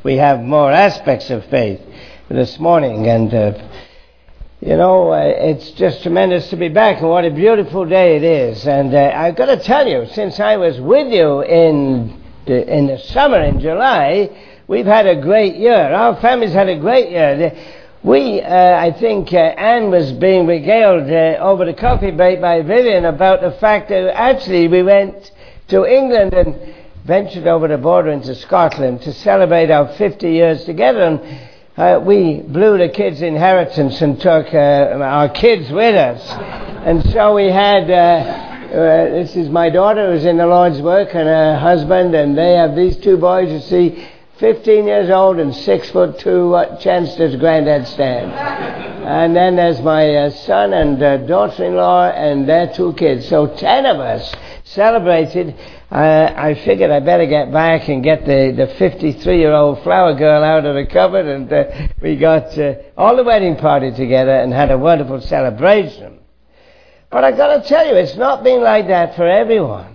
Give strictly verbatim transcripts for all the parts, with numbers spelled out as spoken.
We have more aspects of faith this morning, and uh, you know, uh, it's just tremendous to be back, and what a beautiful day it is. And uh, I've got to tell you, since I was with you in the, in the summer in July, we've had a great year. Our family's had a great year. We, uh, I think uh, Anne was being regaled uh, over the coffee break by Vivian about the fact that actually we went to England and ventured over the border into Scotland to celebrate our fifty years together, and uh, we blew the kids' inheritance and took uh, our kids with us. And so we had, uh, uh, this is my daughter who's in the Lord's work, and her husband, and they have these two boys, you see, fifteen years old and six foot two. What chance does Granddad stand? And then there's my uh, son and uh, daughter-in-law and their two kids. So ten of us celebrated. Uh, I figured I better get back and get the, the fifty-three-year-old flower girl out of the cupboard, and uh, we got uh, all the wedding party together and had a wonderful celebration. But I got to tell you, it's not been like that for everyone.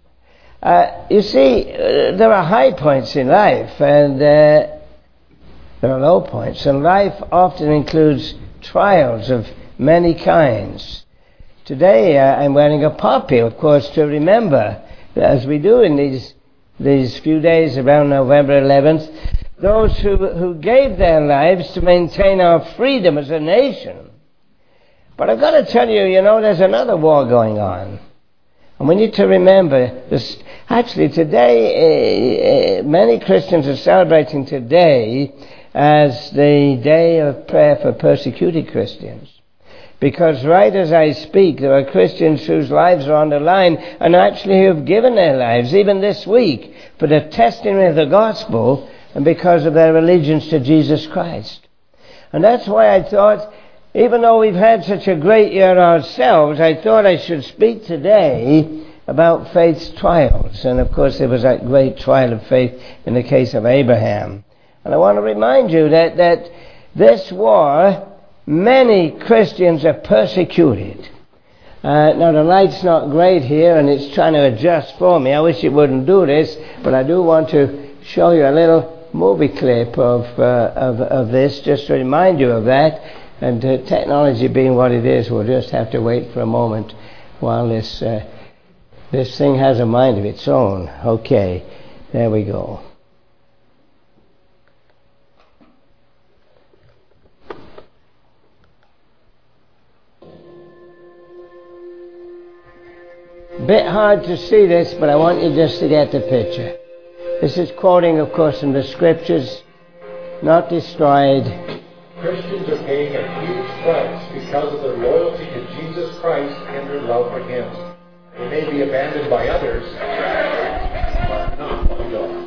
Uh, you see, uh, there are high points in life, and uh, there are low points, and life often includes trials of many kinds. Today, uh, I'm wearing a poppy, of course, to remember, as we do in these these few days around November eleventh, those who, who gave their lives to maintain our freedom as a nation. But I've got to tell you, you know, there's another war going on. And we need to remember this. Actually, today, uh, uh, many Christians are celebrating today as the day of prayer for persecuted Christians. Because right as I speak, there are Christians whose lives are on the line and actually who have given their lives, even this week, for the testimony of the gospel and because of their allegiance to Jesus Christ. And that's why I thought, even though we've had such a great year ourselves, I thought I should speak today about faith's trials. And of course there was that great trial of faith in the case of Abraham. And I want to remind you that, that this war, many Christians are persecuted. Uh, now the light's not great here and it's trying to adjust for me. I wish it wouldn't do this, but I do want to show you a little movie clip of, uh, of, of this, just to remind you of that. And uh, technology being what it is, we'll just have to wait for a moment while this uh, this thing has a mind of its own. Okay, there we go. Bit hard to see this, but I want you just to get the picture. This is quoting, of course, from the scriptures, not destroyed. Christians are paying a huge price because of their loyalty to Jesus Christ and their love for Him. They may be abandoned by others, but not by God.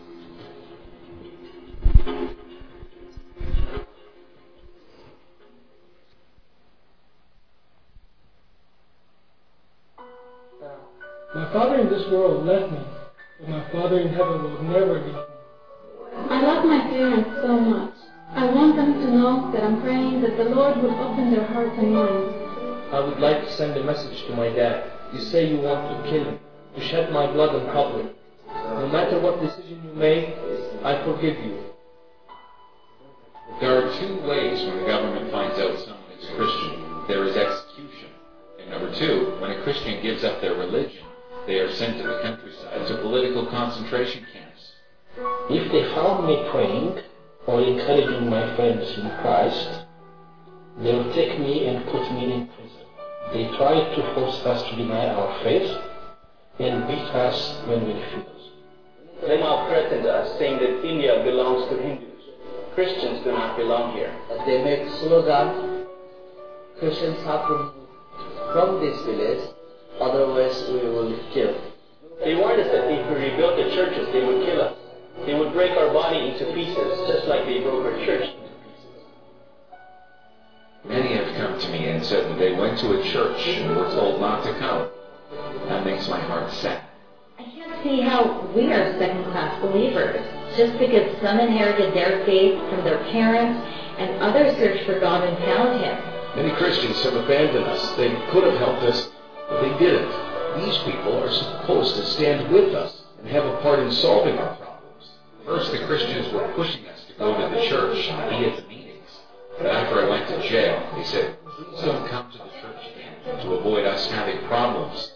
My Father in this world left me, but my Father in heaven will never leave me. I love my parents so much. I want them to know that I'm praying that the Lord will open their hearts and minds. I would like to send a message to my dad. You say you want to kill me, to shed my blood in public. No matter what decision you make, I forgive you. There are two ways when the government finds out someone is Christian. There is execution. And number two, when a Christian gives up their religion, they are sent to the countryside to political concentration camps. If they found me praying or encouraging my friends in Christ, they will take me and put me in prison. They try to force us to deny our faith and beat us when we refuse. They now threatened us, saying that India belongs to Hindus. Christians do not belong here. They make slogan, Christians have to move from this village, otherwise we will be killed. They warned us that if we rebuilt the churches, they would kill us. They would break our body into pieces, just like they broke our church into pieces. Many have come to me and said that they went to a church and were told not to come. That makes my heart sad. I can't see how we are second-class believers. Just because some inherited their faith from their parents and others searched for God and found Him. Many Christians have abandoned us. They could have helped us, but they didn't. These people are supposed to stand with us and have a part in solving our problems. First, the Christians were pushing us to go to the church and be at the meetings. But after I went to jail, they said, please don't come to the church again to avoid us having problems.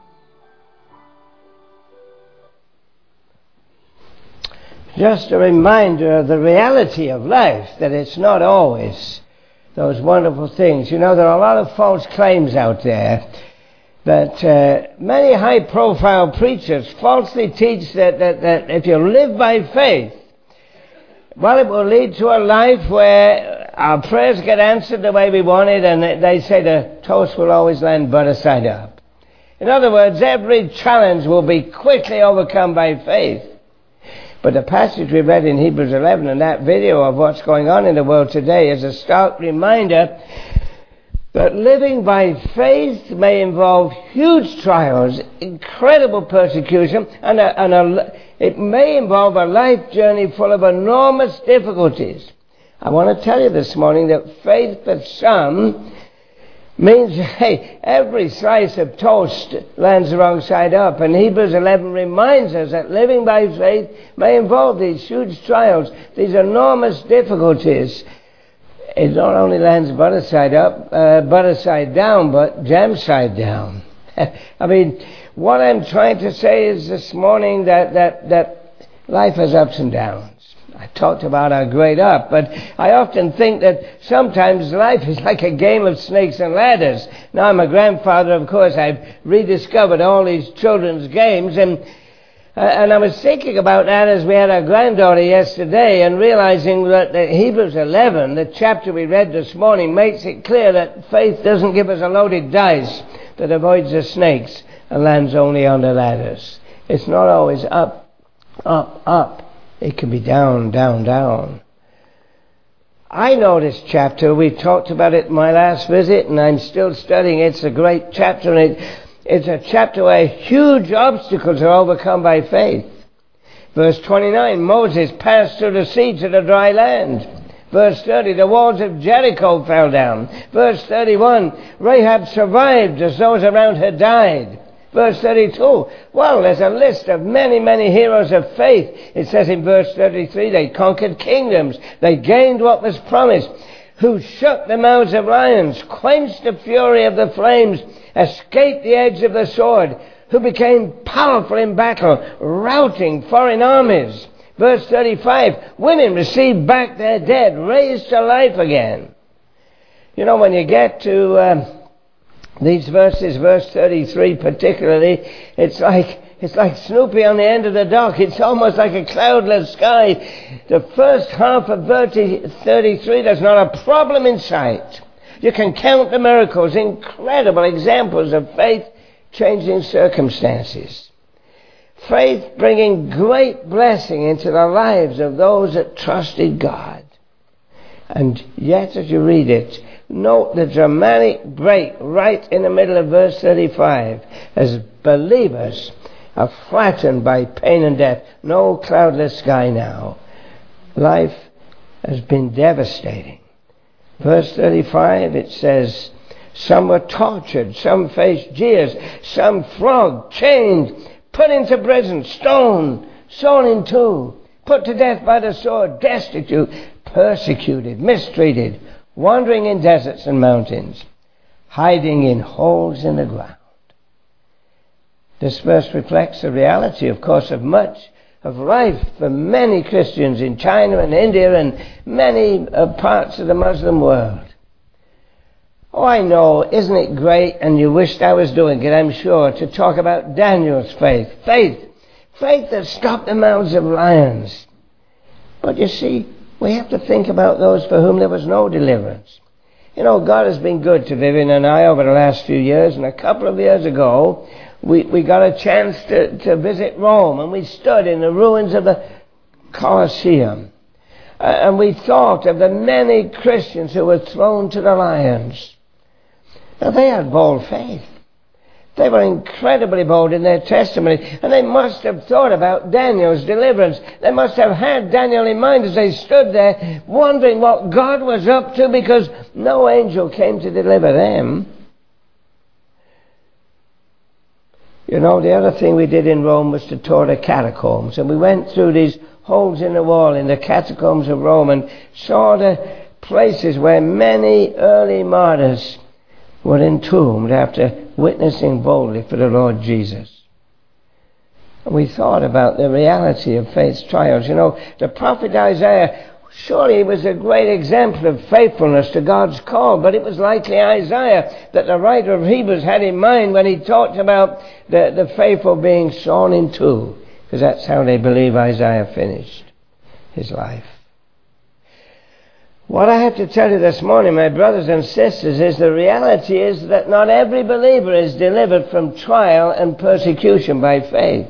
Just a reminder of the reality of life, that it's not always those wonderful things. You know, there are a lot of false claims out there that uh, many high-profile preachers falsely teach that, that, that if you live by faith, well, it will lead to a life where our prayers get answered the way we want it, and they say the toast will always land butter side up. In other words, every challenge will be quickly overcome by faith. But the passage we read in Hebrews eleven and that video of what's going on in the world today is a stark reminder that living by faith may involve huge trials, incredible persecution, and, a, and a, it may involve a life journey full of enormous difficulties. I want to tell you this morning that faith for some means, hey, every slice of toast lands the wrong side up. And Hebrews eleven reminds us that living by faith may involve these huge trials, these enormous difficulties. It not only lands butter side up, uh, butter side down, but jam side down. I mean, what I'm trying to say is this morning that, that, that life has ups and downs. I talked about our great up, but I often think that sometimes life is like a game of snakes and ladders. Now, I'm a grandfather, of course. I've rediscovered all these children's games, and uh, and I was thinking about that as we had our granddaughter yesterday, and realizing that, that Hebrews eleven, the chapter we read this morning, makes it clear that faith doesn't give us a loaded dice that avoids the snakes and lands only on the ladders. It's not always up, up, up. It can be down, down, down. I know this chapter. We talked about it in my last visit, and I'm still studying. It's a great chapter, and it, it's a chapter where huge obstacles are overcome by faith. Verse twenty-nine, Moses passed through the sea to the dry land. Verse thirty, the walls of Jericho fell down. Verse thirty-one, Rahab survived as those around her died. Verse thirty-two, well, there's a list of many, many heroes of faith. It says in verse thirty-three, they conquered kingdoms. They gained what was promised. Who shut the mouths of lions, quenched the fury of the flames, escaped the edge of the sword. Who became powerful in battle, routing foreign armies. Verse thirty-five, women received back their dead, raised to life again. You know, when you get to... Uh, These verses, verse thirty-three particularly, it's like it's like Snoopy on the end of the dock. It's almost like a cloudless sky. The first half of verse thirty-three, there's not a problem in sight. You can count the miracles, incredible examples of faith changing circumstances. Faith bringing great blessing into the lives of those that trusted God. And yet, as you read it, note the dramatic break right in the middle of verse thirty-five. As believers are flattened by pain and death. No cloudless sky now. Life has been devastating. Verse thirty-five, it says, some were tortured, some faced jeers, some flogged, chained, put into prison, stoned, sawn in two, put to death by the sword, destitute, persecuted, mistreated, wandering in deserts and mountains, hiding in holes in the ground. This verse reflects the reality, of course, of much of life for many Christians in China and India and many uh, parts of the Muslim world. Oh, I know, isn't it great, and you wished I was doing it, I'm sure, to talk about Daniel's faith. Faith. Faith that stopped the mouths of lions. But you see, we have to think about those for whom there was no deliverance. You know, God has been good to Vivian and I over the last few years, and a couple of years ago, we, we got a chance to, to visit Rome, and we stood in the ruins of the Colosseum. Uh, and we thought of the many Christians who were thrown to the lions. Now, they had bold faith. They were incredibly bold in their testimony, and they must have thought about Daniel's deliverance. They must have had Daniel in mind as they stood there wondering what God was up to, because no angel came to deliver them. You know, the other thing we did in Rome was to tour the catacombs, and we went through these holes in the wall in the catacombs of Rome and saw the places where many early martyrs were entombed after witnessing boldly for the Lord Jesus. And we thought about the reality of faith's trials. You know, the prophet Isaiah, surely he was a great example of faithfulness to God's call, but it was likely Isaiah that the writer of Hebrews had in mind when he talked about the, the faithful being sawn in two, because that's how they believe Isaiah finished his life. What I have to tell you this morning, my brothers and sisters, is the reality is that not every believer is delivered from trial and persecution by faith.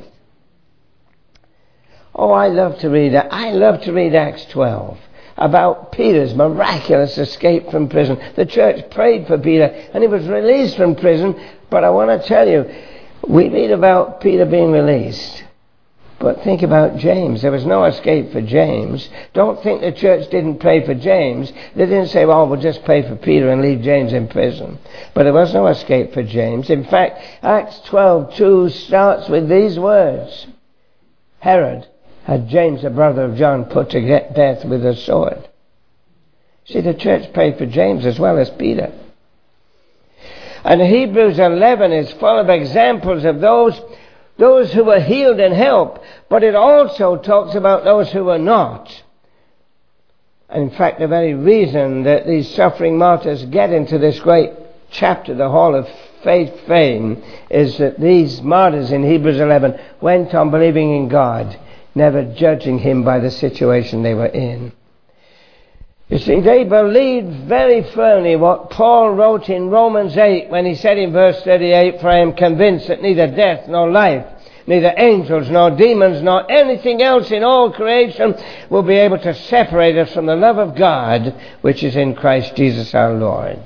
Oh, I love to read that. I love to read Acts twelve about Peter's miraculous escape from prison. The church prayed for Peter and he was released from prison. But I want to tell you, we read about Peter being released. But think about James. There was no escape for James. Don't think the church didn't pray for James. They didn't say, well, we'll just pray for Peter and leave James in prison. But there was no escape for James. In fact, Acts twelve two starts with these words. Herod had James, the brother of John, put to death with a sword. See, the church prayed for James as well as Peter. And Hebrews eleven is full of examples of those, those who were healed and helped, but it also talks about those who were not. In fact, the very reason that these suffering martyrs get into this great chapter, the Hall of Faith fame, is that these martyrs in Hebrews eleven went on believing in God, never judging him by the situation they were in. You see, they believed very firmly what Paul wrote in Romans eight when he said in verse thirty-eight, for I am convinced that neither death nor life, neither angels nor demons nor anything else in all creation will be able to separate us from the love of God which is in Christ Jesus our Lord.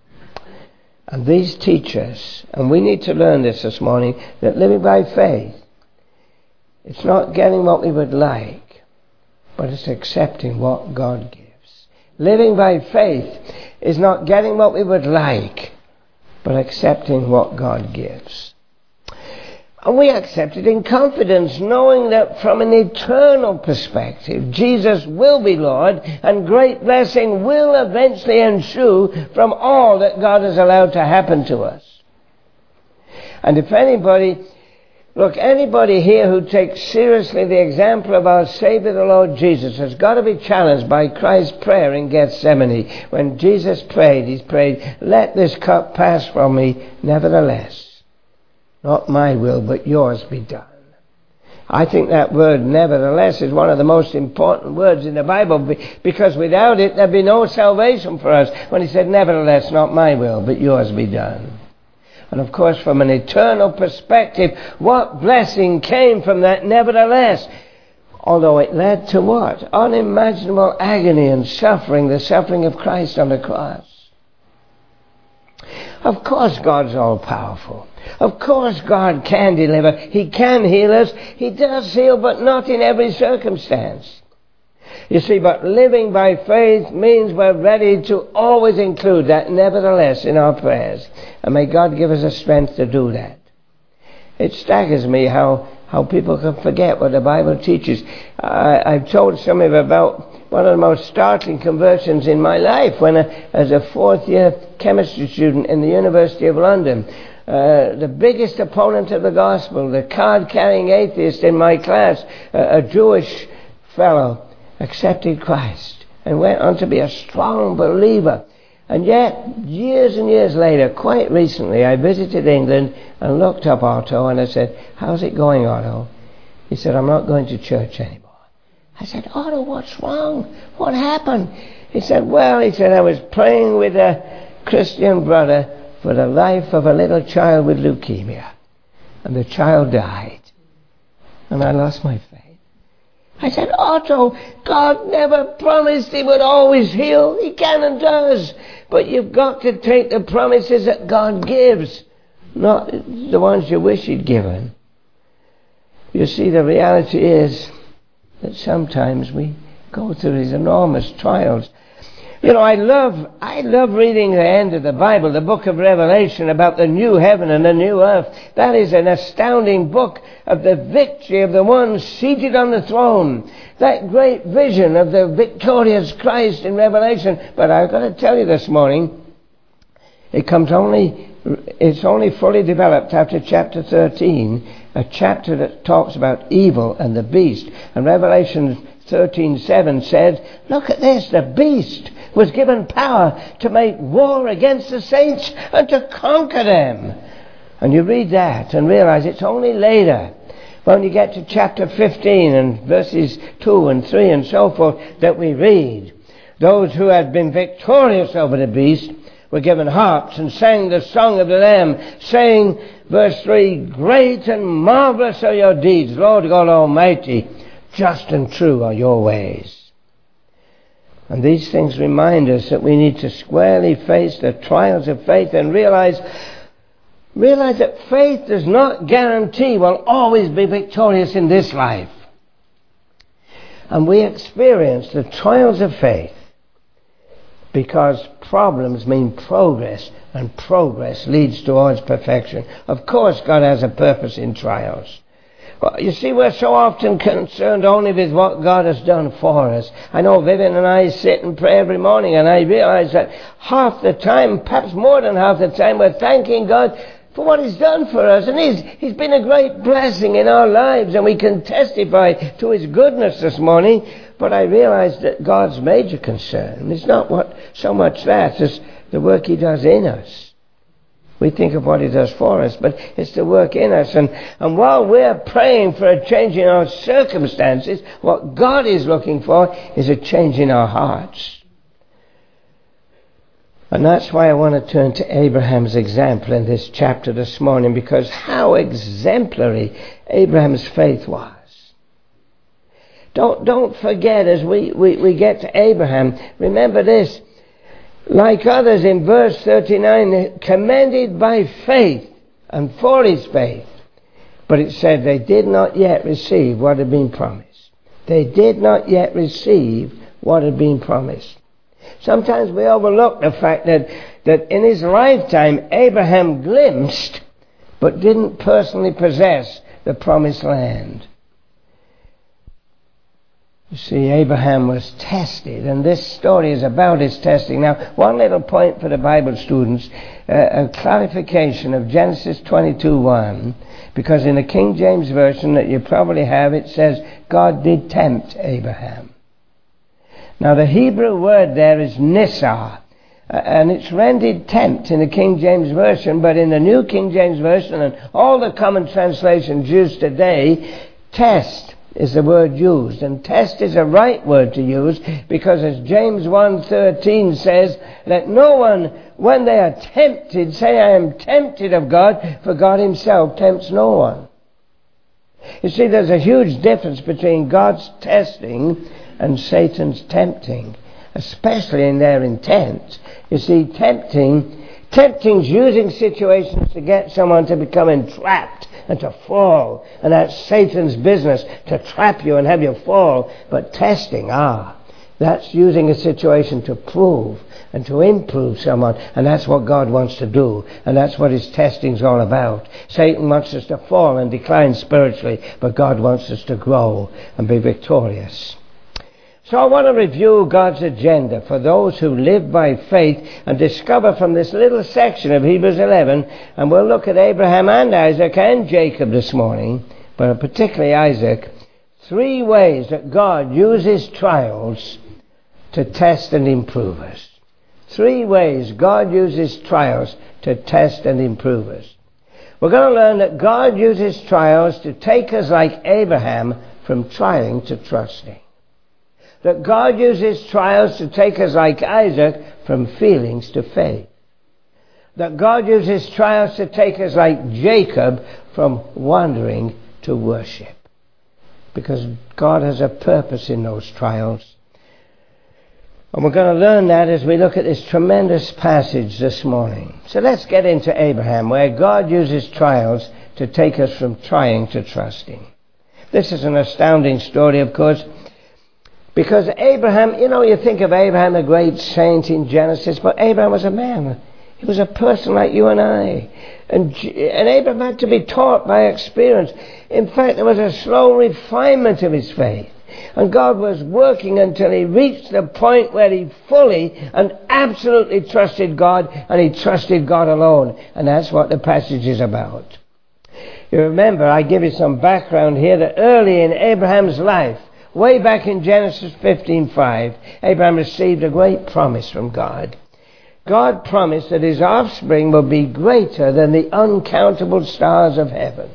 And these teach us, and we need to learn this this morning, that living by faith, it's not getting what we would like, but it's accepting what God gives. Living by faith is not getting what we would like, but accepting what God gives. And we accept it in confidence, knowing that from an eternal perspective, Jesus will be Lord, and great blessing will eventually ensue from all that God has allowed to happen to us. And if anybody... Look, anybody here who takes seriously the example of our Savior, the Lord Jesus, has got to be challenged by Christ's prayer in Gethsemane. When Jesus prayed, he prayed, let this cup pass from me, nevertheless. Not my will, but yours be done. I think that word, nevertheless, is one of the most important words in the Bible, because without it, there'd be no salvation for us. When he said, nevertheless, not my will, but yours be done. And of course, from an eternal perspective, what blessing came from that nevertheless? Although it led to what? Unimaginable agony and suffering, the suffering of Christ on the cross. Of course God's all-powerful. Of course God can deliver. He can heal us. He does heal, but not in every circumstance. You see, but living by faith means we're ready to always include that nevertheless in our prayers. And may God give us the strength to do that. It staggers me how, how people can forget what the Bible teaches. I, I've told some of you about one of the most startling conversions in my life when, I, as a fourth-year chemistry student in the University of London, uh, the biggest opponent of the gospel, the card-carrying atheist in my class, uh, a Jewish fellow, accepted Christ and went on to be a strong believer. And yet, years and years later, quite recently, I visited England and looked up Otto and I said, how's it going, Otto? He said, I'm not going to church anymore. I said, Otto, what's wrong? What happened? He said, well, he said, I was praying with a Christian brother for the life of a little child with leukemia. And the child died. And I lost my faith. I said, Otto, God never promised he would always heal. He can and does. But you've got to take the promises that God gives, not the ones you wish he'd given. You see, the reality is that sometimes we go through these enormous trials. You know, I love, I love reading the end of the Bible, the book of Revelation, about the new heaven and the new earth. That is an astounding book of the victory of the one seated on the throne. That great vision of the victorious Christ in Revelation. But I've got to tell you this morning, it comes only, it's only fully developed after chapter thirteen, a chapter that talks about evil and the beast. And Revelation thirteen seven said, look at this, the beast was given power to make war against the saints and to conquer them. And you read that and realize it's only later, when you get to chapter fifteen and verses two and three and so forth, that we read, those who had been victorious over the beast were given harps and sang the song of the Lamb, saying, verse three, great and marvelous are your deeds, Lord God Almighty, just and true are your ways. And these things remind us that we need to squarely face the trials of faith and realize, realize that faith does not guarantee we'll always be victorious in this life. And we experience the trials of faith because problems mean progress, and progress leads towards perfection. Of course, God has a purpose in trials. Well, you see, we're so often concerned only with what God has done for us. I know Vivian and I sit and pray every morning, and I realize that half the time, perhaps more than half the time, we're thanking God for what He's done for us. And He's, he's been a great blessing in our lives, and we can testify to His goodness this morning. But I realize that God's major concern is not what so much that, as the work He does in us. We think of what He does for us, but it's the work in us. And, and while we're praying for a change in our circumstances, what God is looking for is a change in our hearts. And that's why I want to turn to Abraham's example in this chapter this morning, because how exemplary Abraham's faith was. Don't, don't forget, as we, we, we get to Abraham, remember this, like others in verse thirty-nine, commended by faith and for his faith. But it said they did not yet receive what had been promised. They did not yet receive what had been promised. Sometimes we overlook the fact that, that in his lifetime, Abraham glimpsed, but didn't personally possess the promised land. You see, Abraham was tested, and this story is about his testing. Now, one little point for the Bible students, uh, a clarification of Genesis twenty-two one, because in the King James Version that you probably have, it says, God did tempt Abraham. Now, the Hebrew word there is nissar, uh, and it's rendered tempt in the King James Version, but in the New King James Version and all the common translations used today, test is the word used. And test is a right word to use, because as James one thirteen says, let no one, when they are tempted, say, I am tempted of God, for God Himself tempts no one. You see, there's a huge difference between God's testing and Satan's tempting, especially in their intent. You see, tempting, tempting's using situations to get someone to become entrapped and to fall, and that's Satan's business, to trap you and have you fall. But testing, ah, that's using a situation to prove and to improve someone, and that's what God wants to do, and that's what His testing's all about. Satan wants us to fall and decline spiritually, but God wants us to grow and be victorious. So I want to review God's agenda for those who live by faith and discover from this little section of Hebrews eleven, and we'll look at Abraham and Isaac and Jacob this morning, but particularly Isaac, three ways that God uses trials to test and improve us. Three ways God uses trials to test and improve us. We're going to learn that God uses trials to take us, like Abraham, from trying to trusting. That God uses trials to take us, like Isaac, from feelings to faith. That God uses trials to take us, like Jacob, from wandering to worship. Because God has a purpose in those trials. And we're going to learn that as we look at this tremendous passage this morning. So let's get into Abraham, where God uses trials to take us from trying to trusting. This is an astounding story, of course. Because Abraham, you know, you think of Abraham, a great saint in Genesis, but Abraham was a man. He was a person like you and I. And, and Abraham had to be taught by experience. In fact, there was a slow refinement of his faith. And God was working until he reached the point where he fully and absolutely trusted God, and he trusted God alone. And that's what the passage is about. You remember, I give you some background here, that early in Abraham's life, way back in Genesis fifteen five, Abraham received a great promise from God. God promised that his offspring will be greater than the uncountable stars of heaven.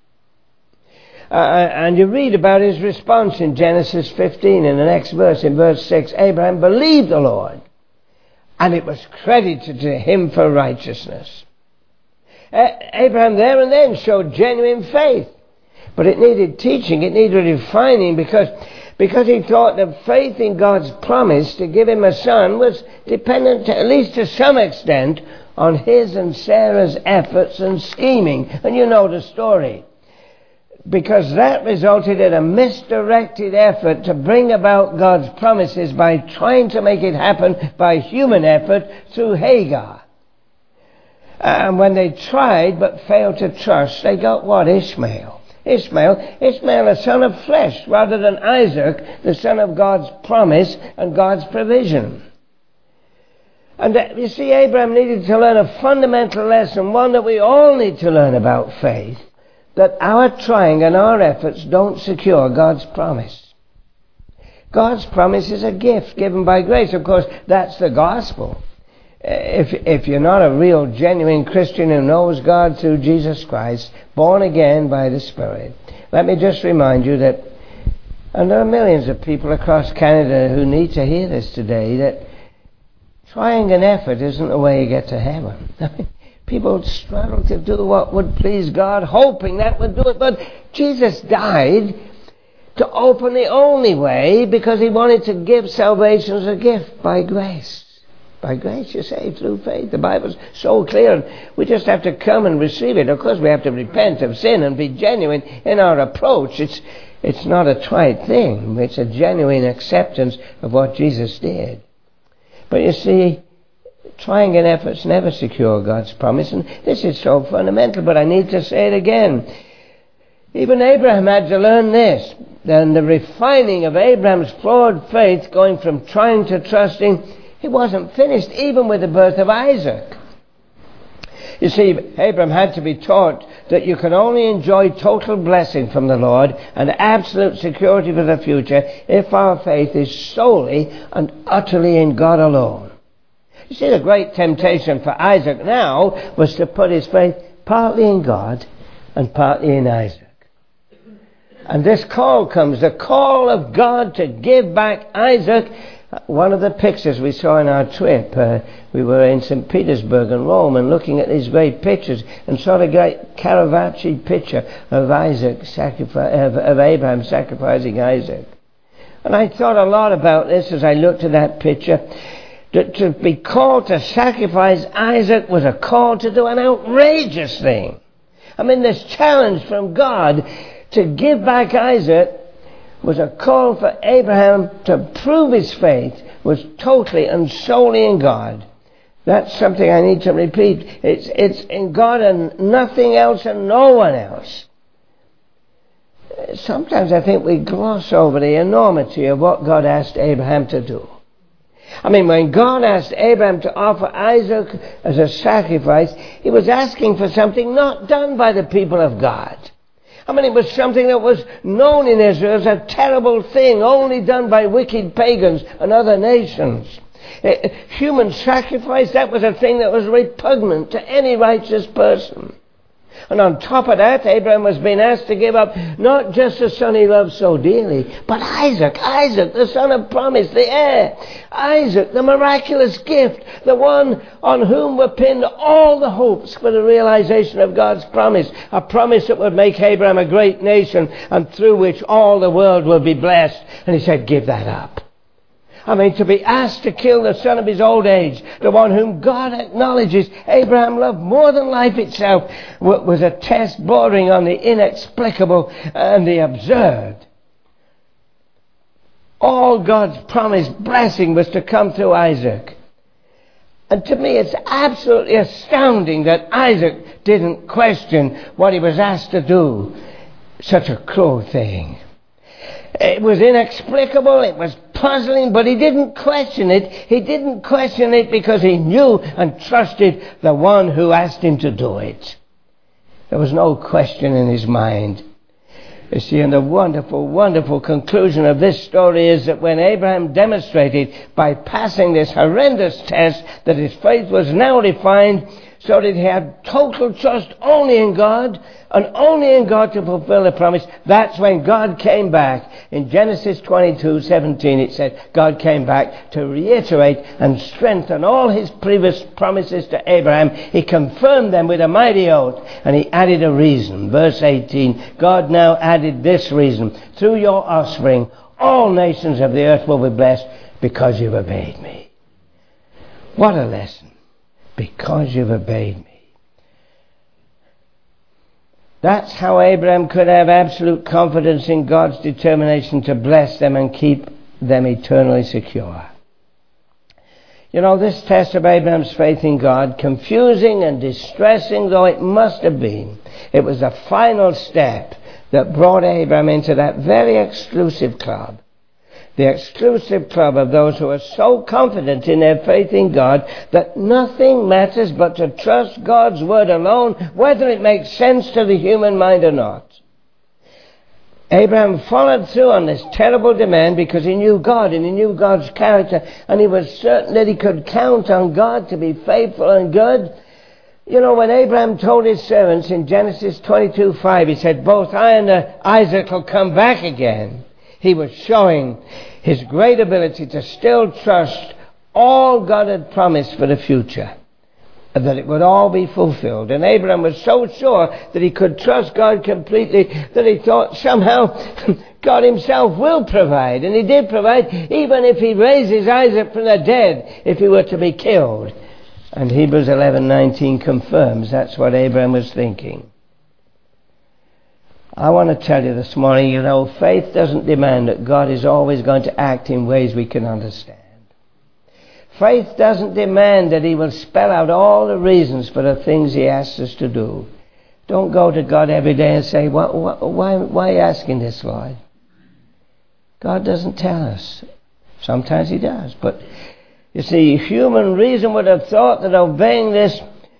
Uh, and you read about his response in Genesis fifteen, in the next verse, in verse six. Abraham believed the Lord, and it was credited to him for righteousness. Uh, Abraham there and then showed genuine faith. But it needed teaching, it needed refining, because, because he thought that faith in God's promise to give him a son was dependent, at least to some extent, on his and Sarah's efforts and scheming. And you know the story. Because that resulted in a misdirected effort to bring about God's promises by trying to make it happen by human effort through Hagar. And when they tried but failed to trust, they got what? Ishmael. Ishmael, Ishmael, a son of flesh, rather than Isaac, the son of God's promise and God's provision. And uh, you see, Abraham needed to learn a fundamental lesson, one that we all need to learn about faith, that our trying and our efforts don't secure God's promise. God's promise is a gift given by grace. Of course, that's the gospel. If, if you're not a real, genuine Christian who knows God through Jesus Christ, born again by the Spirit, let me just remind you that, and there are millions of people across Canada who need to hear this today, that trying an effort isn't the way you get to heaven. People struggle to do what would please God, hoping that would do it. But Jesus died to open the only way, because he wanted to give salvation as a gift by grace. By grace you're saved through faith. The Bible's so clear. We just have to come and receive it. Of course, we have to repent of sin and be genuine in our approach. It's, it's not a trite thing. It's a genuine acceptance of what Jesus did. But you see, trying and efforts never secure God's promise. And this is so fundamental, but I need to say it again. Even Abraham had to learn this. Then the refining of Abraham's flawed faith, going from trying to trusting, he wasn't finished even with the birth of Isaac. You see, Abraham had to be taught that you can only enjoy total blessing from the Lord and absolute security for the future if our faith is solely and utterly in God alone. You see, the great temptation for Isaac now was to put his faith partly in God and partly in Isaac. And this call comes, the call of God to give back Isaac. One of the pictures we saw in our trip, uh, we were in Saint Petersburg and Rome, and looking at these great pictures, and saw the great Caravaggio picture of Isaac, sacri- of, of Abraham sacrificing Isaac. And I thought a lot about this as I looked at that picture. To, to be called to sacrifice Isaac was a call to do an outrageous thing. I mean, this challenge from God to give back Isaac was a call for Abraham to prove his faith was totally and solely in God. That's something I need to repeat. It's, it's in God and nothing else and no one else. Sometimes I think we gloss over the enormity of what God asked Abraham to do. I mean, when God asked Abraham to offer Isaac as a sacrifice, he was asking for something not done by the people of God. I mean, it was something that was known in Israel as a terrible thing, only done by wicked pagans and other nations. Uh, human sacrifice, that was a thing that was repugnant to any righteous person. And on top of that, Abraham was being asked to give up not just the son he loved so dearly, but Isaac, Isaac, the son of promise, the heir. Isaac, the miraculous gift, the one on whom were pinned all the hopes for the realization of God's promise, a promise that would make Abraham a great nation and through which all the world will be blessed. And he said, give that up. I mean, to be asked to kill the son of his old age, the one whom God acknowledges Abraham loved more than life itself, was a test bordering on the inexplicable and the absurd. All God's promised blessing was to come through Isaac. And to me, it's absolutely astounding that Isaac didn't question what he was asked to do. Such a cruel thing. It was inexplicable, it was puzzling, but he didn't question it. He didn't question it because he knew and trusted the one who asked him to do it. There was no question in his mind. You see, and the wonderful, wonderful conclusion of this story is that when Abraham demonstrated by passing this horrendous test that his faith was now refined so that he had total trust only in God and only in God to fulfill the promise, that's when God came back. In Genesis twenty-two seventeen it said God came back to reiterate and strengthen all his previous promises to Abraham. He confirmed them with a mighty oath, and he added a reason. Verse eighteen, God now added this reason: through your offspring all nations of the earth will be blessed because you've obeyed me. What a lesson. Because you've obeyed me. That's how Abraham could have absolute confidence in God's determination to bless them and keep them eternally secure. You know, this test of Abraham's faith in God, confusing and distressing though it must have been, it was the final step that brought Abraham into that very exclusive club. The exclusive club of those who are so confident in their faith in God that nothing matters but to trust God's word alone, whether it makes sense to the human mind or not. Abraham followed through on this terrible demand because he knew God and he knew God's character, and he was certain that he could count on God to be faithful and good. You know, when Abraham told his servants in Genesis twenty-two five, he said, both I and uh, Isaac will come back again. He was showing his great ability to still trust all God had promised for the future, and that it would all be fulfilled. And Abraham was so sure that he could trust God completely that he thought somehow God himself will provide. And he did provide, even if he raises Isaac from the dead, if he were to be killed. And Hebrews eleven nineteen confirms that's what Abraham was thinking. I want to tell you this morning, you know, faith doesn't demand that God is always going to act in ways we can understand. Faith doesn't demand that he will spell out all the reasons for the things he asks us to do. Don't go to God every day and say, why, why, why are you asking this, Lord? God doesn't tell us. Sometimes he does. But, you see, human reason would have thought that obeying this,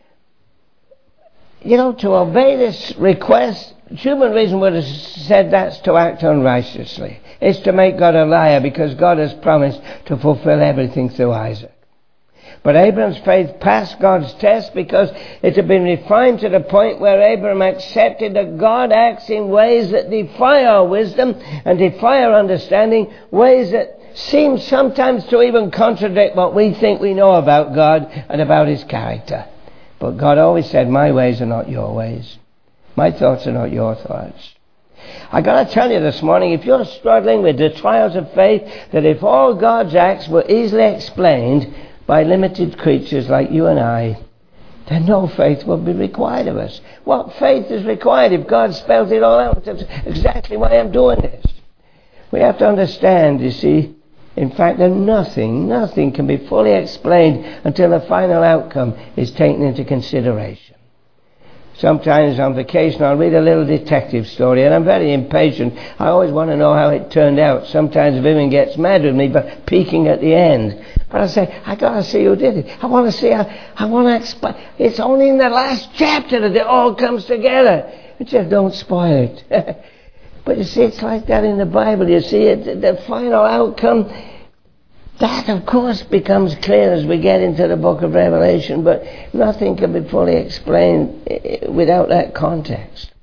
you know, to obey this request, human reason would have said that's to act unrighteously. It's to make God a liar because God has promised to fulfill everything through Isaac. But Abraham's faith passed God's test because it had been refined to the point where Abraham accepted that God acts in ways that defy our wisdom and defy our understanding, ways that seem sometimes to even contradict what we think we know about God and about his character. But God always said, my ways are not your ways. My thoughts are not your thoughts. I got to tell you this morning, if you're struggling with the trials of faith, that if all God's acts were easily explained by limited creatures like you and I, then no faith will be required of us. What faith is required if God spells it all out? That's exactly why I'm doing this. We have to understand, you see, in fact, that nothing, nothing can be fully explained until the final outcome is taken into consideration. Sometimes on vacation I'll read a little detective story, and I'm very impatient. I always want to know how it turned out. Sometimes Vivian gets mad with me for peeking at the end. But I say, I got to see who did it. I want to see how, I want to explain. It's only in the last chapter that it all comes together. It says, don't spoil it. But you see, it's like that in the Bible. You see, it, the final outcome, that of course becomes clear as we get into the book of Revelation, but nothing can be fully explained without that context.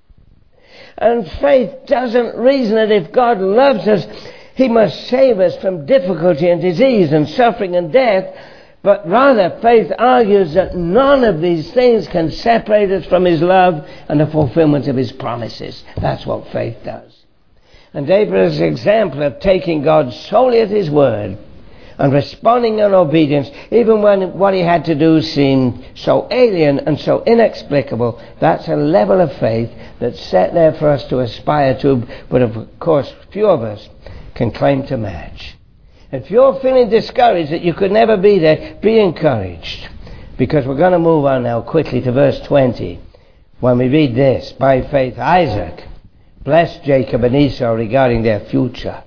And faith doesn't reason that if God loves us, he must save us from difficulty and disease and suffering and death, but rather faith argues that none of these things can separate us from his love and the fulfillment of his promises. That's what faith does. And Abraham's example of taking God solely at his word and responding in obedience, even when what he had to do seemed so alien and so inexplicable, that's a level of faith that's set there for us to aspire to, but of course few of us can claim to match. If you're feeling discouraged that you could never be there, be encouraged. Because we're going to move on now quickly to verse twenty. When we read this, by faith Isaac blessed Jacob and Esau regarding their future.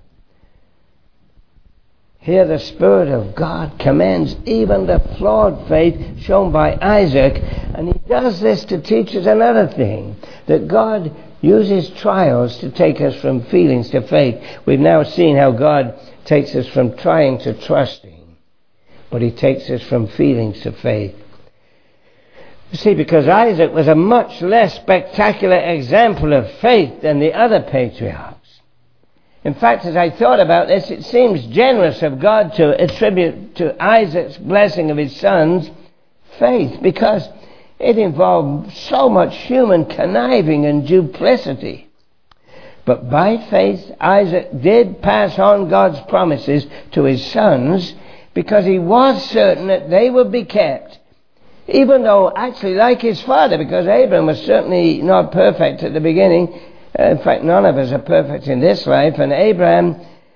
Here the Spirit of God commends even the flawed faith shown by Isaac, and he does this to teach us another thing, that God uses trials to take us from feelings to faith. We've now seen how God takes us from trying to trusting, but he takes us from feelings to faith. You see, because Isaac was a much less spectacular example of faith than the other patriarchs. In fact, as I thought about this, it seems generous of God to attribute to Isaac's blessing of his sons faith, because it involved so much human conniving and duplicity. But by faith, Isaac did pass on God's promises to his sons, because he was certain that they would be kept. Even though, actually, like his father, because Abraham was certainly not perfect at the beginning. In fact, none of us are perfect in this life. And Abraham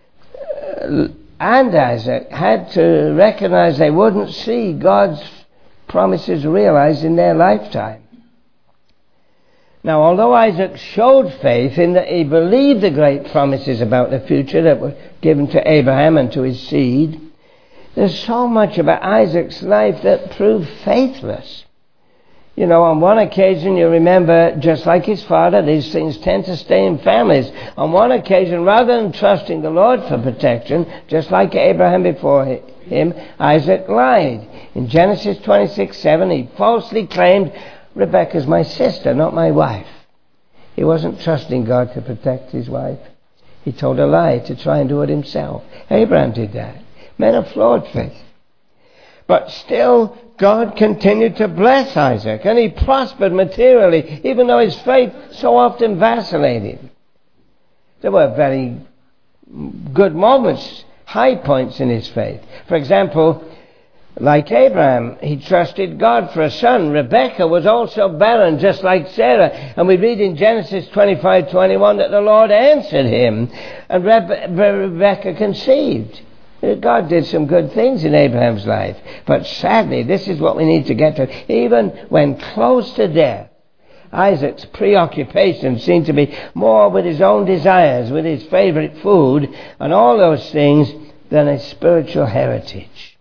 and Isaac had to recognize they wouldn't see God's promises realized in their lifetime. Now, although Isaac showed faith in that he believed the great promises about the future that were given to Abraham and to his seed, there's so much about Isaac's life that proved faithless. You know, on one occasion, you remember, just like his father, these things tend to stay in families. On one occasion, rather than trusting the Lord for protection, just like Abraham before him, Isaac lied. In Genesis twenty-six seven, he falsely claimed, Rebekah's my sister, not my wife. He wasn't trusting God to protect his wife. He told a lie to try and do it himself. Abraham did that. Men of flawed faith. But still, God continued to bless Isaac, and he prospered materially, even though his faith so often vacillated. There were very good moments, high points in his faith. For example, like Abraham, he trusted God for a son. Rebekah was also barren, just like Sarah. And we read in Genesis twenty-five twenty-one that the Lord answered him, and Rebe- Rebekah conceived. God did some good things in Abraham's life. But sadly, this is what we need to get to. Even when close to death, Isaac's preoccupation seemed to be more with his own desires, with his favorite food, and all those things, than a spiritual heritage.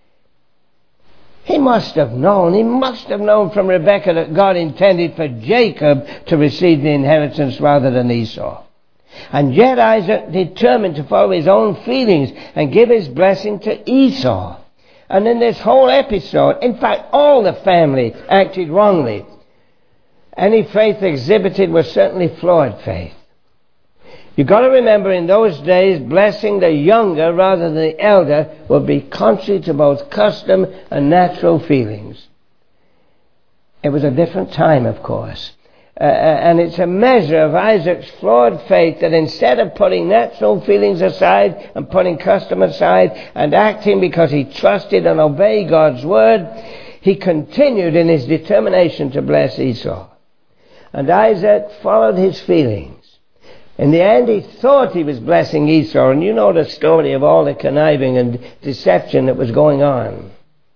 He must have known, he must have known from Rebekah that God intended for Jacob to receive the inheritance rather than Esau. And yet Isaac determined to follow his own feelings and give his blessing to Esau. And in this whole episode, in fact, all the family acted wrongly. Any faith exhibited was certainly flawed faith. You've got to remember, in those days, blessing the younger rather than the elder would be contrary to both custom and natural feelings. It was a different time, of course. Uh, and it's a measure of Isaac's flawed faith that instead of putting natural feelings aside and putting custom aside and acting because he trusted and obeyed God's word, he continued in his determination to bless Esau. And Isaac followed his feelings. In the end, he thought he was blessing Esau, and you know the story of all the conniving and deception that was going on.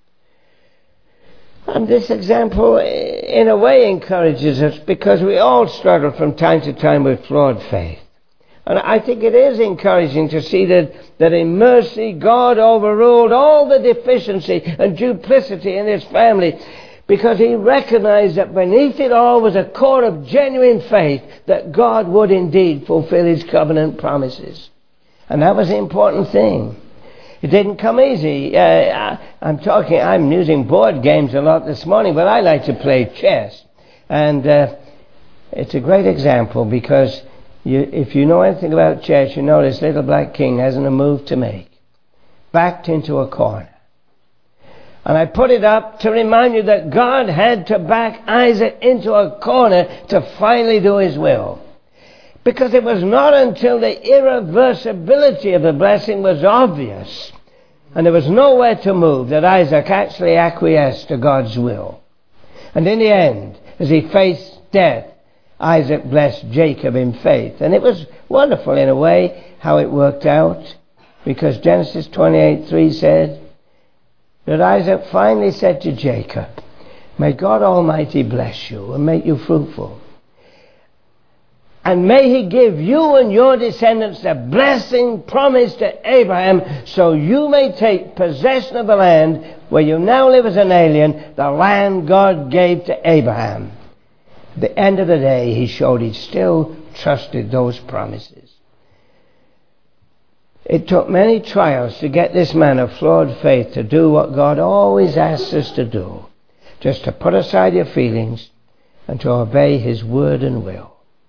And this example, in a way, encourages us, because we all struggle from time to time with flawed faith. And I think it is encouraging to see that, that in mercy, God overruled all the deficiency and duplicity in his family, because he recognized that beneath it all was a core of genuine faith that God would indeed fulfill his covenant promises. And that was the important thing. It didn't come easy. Uh, I, I'm talking, I'm using board games a lot this morning, but I like to play chess. And uh, it's a great example, because you, if you know anything about chess, you know this little black king hasn't a move to make. Backed into a corner. And I put it up to remind you that God had to back Isaac into a corner to finally do his will. Because it was not until the irreversibility of the blessing was obvious and there was nowhere to move that Isaac actually acquiesced to God's will. And in the end, as he faced death, Isaac blessed Jacob in faith. And it was wonderful in a way how it worked out, because Genesis twenty-eight three said that Isaac finally said to Jacob, "May God Almighty bless you and make you fruitful. And may He give you and your descendants the blessing promised to Abraham, so you may take possession of the land where you now live as an alien, the land God gave to Abraham." At the end of the day, he showed he still trusted those promises. It took many trials to get this man of flawed faith to do what God always asks us to do, just to put aside your feelings and to obey His word and will.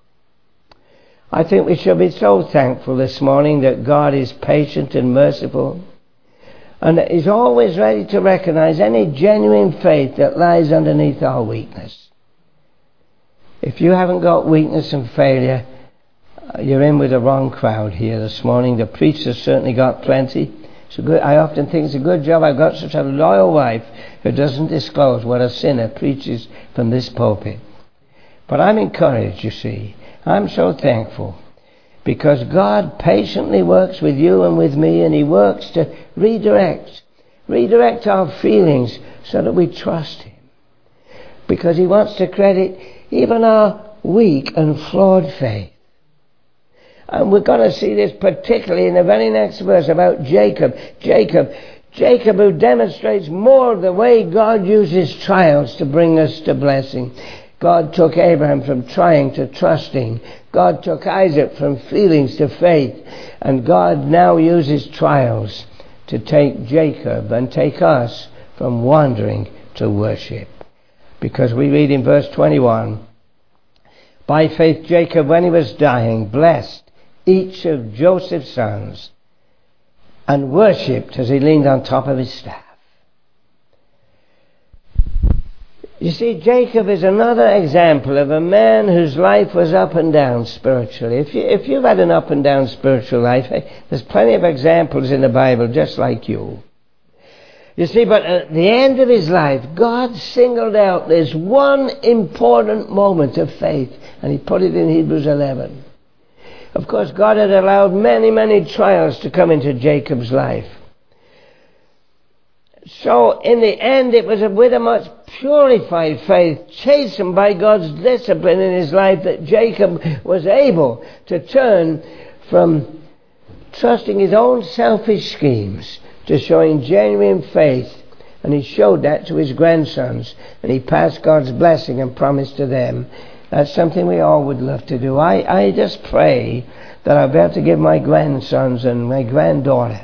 I think we should be so thankful this morning that God is patient and merciful, and that He's always ready to recognize any genuine faith that lies underneath our weakness. If you haven't got weakness and failure, you're in with the wrong crowd here this morning. The preacher's certainly got plenty. It's a good, I often think it's a good job I've got such a loyal wife who doesn't disclose what a sinner preaches from this pulpit. But I'm encouraged, you see. I'm so thankful, because God patiently works with you and with me, and He works to redirect, redirect our feelings so that we trust Him. Because He wants to credit even our weak and flawed faith. And we're going to see this particularly in the very next verse about Jacob. Jacob, Jacob who demonstrates more of the way God uses trials to bring us to blessing. God took Abraham from trying to trusting. God took Isaac from feelings to faith. And God now uses trials to take Jacob and take us from wandering to worship. Because we read in verse twenty-one, "By faith Jacob, when he was dying, blessed each of Joseph's sons and worshipped as he leaned on top of his staff." You see, Jacob is another example of a man whose life was up and down spiritually. If, you, if you've had an up and down spiritual life, there's plenty of examples in the Bible just like you. You see, but at the end of his life, God singled out this one important moment of faith, and He put it in Hebrews eleven. Of course, God had allowed many, many trials to come into Jacob's life. So, in the end, it was with a much purified faith, chastened by God's discipline in his life, that Jacob was able to turn from trusting his own selfish schemes to showing genuine faith. And he showed that to his grandsons, and he passed God's blessing and promise to them. That's something we all would love to do. I, I just pray that I'll be able to give my grandsons and my granddaughter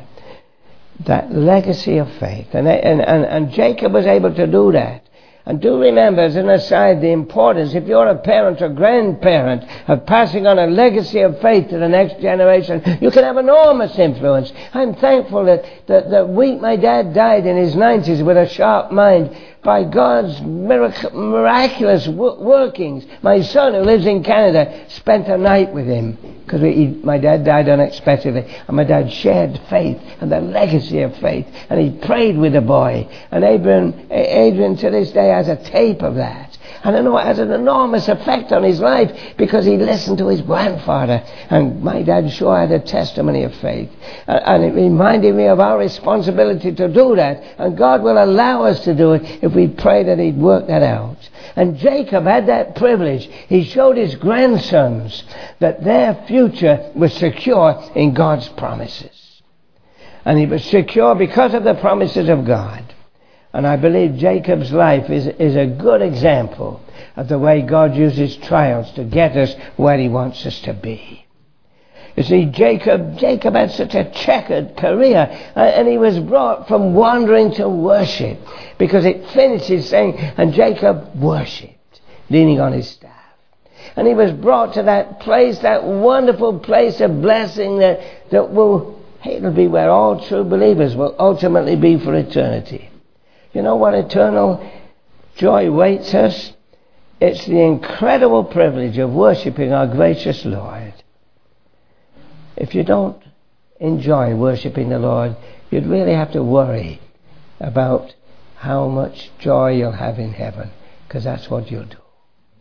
that legacy of faith. And, and, and, and Jacob was able to do that. And do remember, as an aside, the importance, if you're a parent or grandparent, of passing on a legacy of faith to the next generation. You can have enormous influence. I'm thankful that the, the week my dad died in his nineties with a sharp mind, by God's mirac- miraculous w- workings, my son, who lives in Canada, spent a night with him. Because my dad died unexpectedly. And my dad shared faith and the legacy of faith. And he prayed with the boy. And Adrian, Adrian to this day has a tape of that. And I know it has an enormous effect on his life, because he listened to his grandfather. And my dad sure had a testimony of faith. And it reminded me of our responsibility to do that. And God will allow us to do it if we pray that He'd work that out. And Jacob had that privilege. He showed his grandsons that their future was secure in God's promises. And he was secure because of the promises of God. And I believe Jacob's life is, is a good example of the way God uses trials to get us where He wants us to be. You see, Jacob, Jacob had such a checkered career, uh, and he was brought from wandering to worship, because it finishes saying, and Jacob worshipped, leaning on his staff. And he was brought to that place, that wonderful place of blessing that, that will, it'll be where all true believers will ultimately be for eternity. You know what eternal joy waits us? It's the incredible privilege of worshiping our gracious Lord. If you don't enjoy worshiping the Lord, you'd really have to worry about how much joy you'll have in heaven, because that's what you'll do.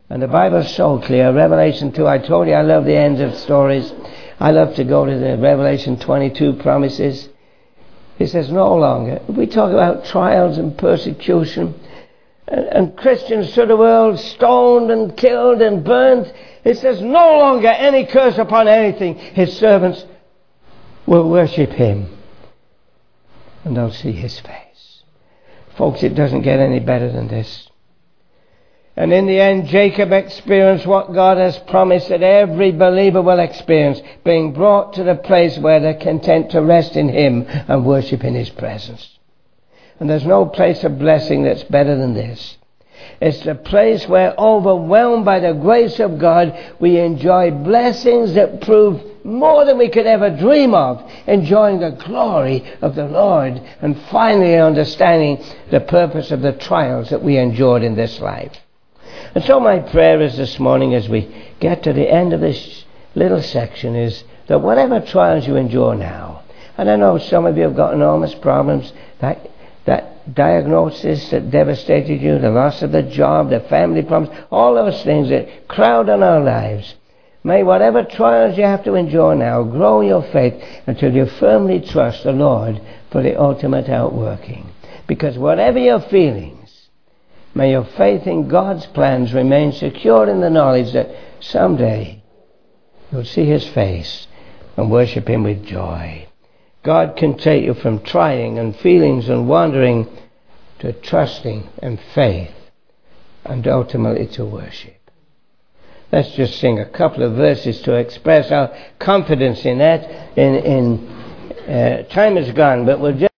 And the Bible's so clear. Revelation two, I told you I love the ends of stories. I love to go to the Revelation twenty-two promises. He says, no longer. We talk about trials and persecution and, and Christians to the world stoned and killed and burned. It says, no longer any curse upon anything. His servants will worship him and they'll see his face. Folks, it doesn't get any better than this. And in the end, Jacob experienced what God has promised that every believer will experience, being brought to the place where they're content to rest in him and worship in his presence. And there's no place of blessing that's better than this. It's the place where, overwhelmed by the grace of God, we enjoy blessings that prove more than we could ever dream of, enjoying the glory of the Lord and finally understanding the purpose of the trials that we endured in this life. And so my prayer is this morning as we get to the end of this little section is that whatever trials you endure now, and I know some of you have got enormous problems, that that diagnosis that devastated you, the loss of the job, the family problems, all those things that crowd on our lives, may whatever trials you have to endure now grow your faith until you firmly trust the Lord for the ultimate outworking. Because whatever you're feeling, may your faith in God's plans remain secure in the knowledge that someday you'll see his face and worship him with joy. God can take you from trying and feelings and wandering to trusting and faith and ultimately to worship. Let's just sing a couple of verses to express our confidence in that. In, in uh, time is gone, but we'll just